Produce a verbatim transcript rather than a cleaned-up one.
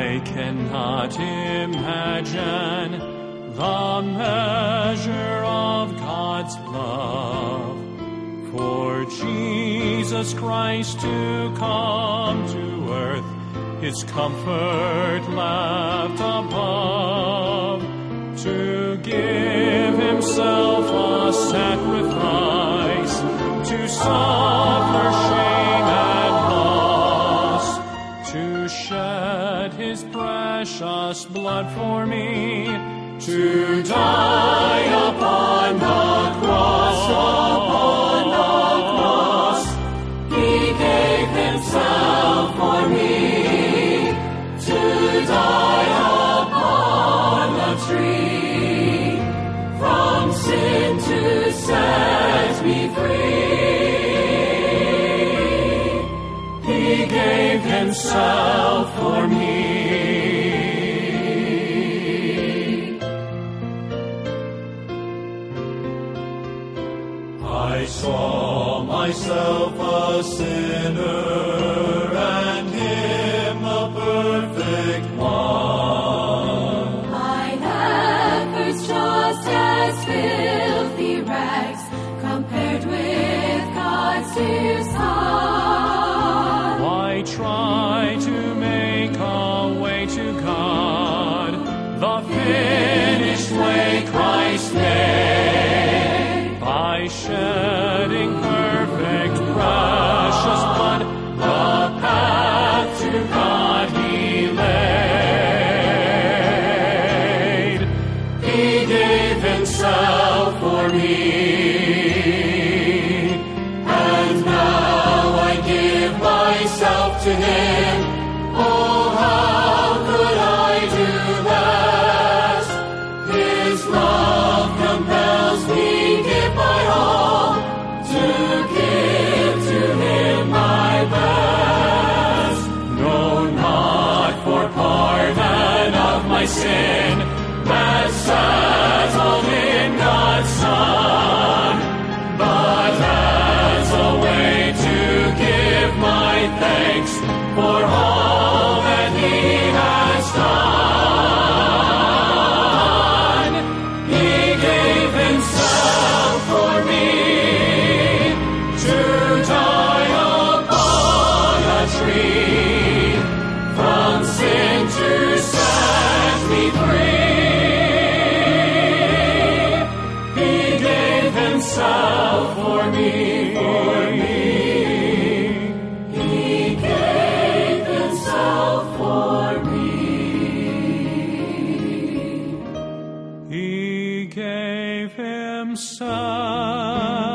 I cannot imagine the measure of God's love for Jesus Christ to come to earth, His comfort left above, to give Himself a sacrifice, to suffer shame and loss, to shed His precious blood for me, to die upon the cross, upon the cross. He gave Himself for me, to die upon the tree, from sin to set me free. He gave Himself for me. I saw myself a sinner and Him a perfect one. I had first just as filthy rags compared with God's dear Son. Why try to make a way to God, the finished way Christ made, by shedding perfect precious blood, the path to God He laid. He gave Himself for me, and now I give myself to Him. Oh, how could I do that? His love compels me, give my all, to give to Him my best. No, not for pardon of my sin, that's settled in God's Son, but as a way to give my thanks for all that He has done. He gave Himself for me, to die upon a tree, from sin to set me free. He gave Himself for me, for me. He gave Himself for me. He gave Himself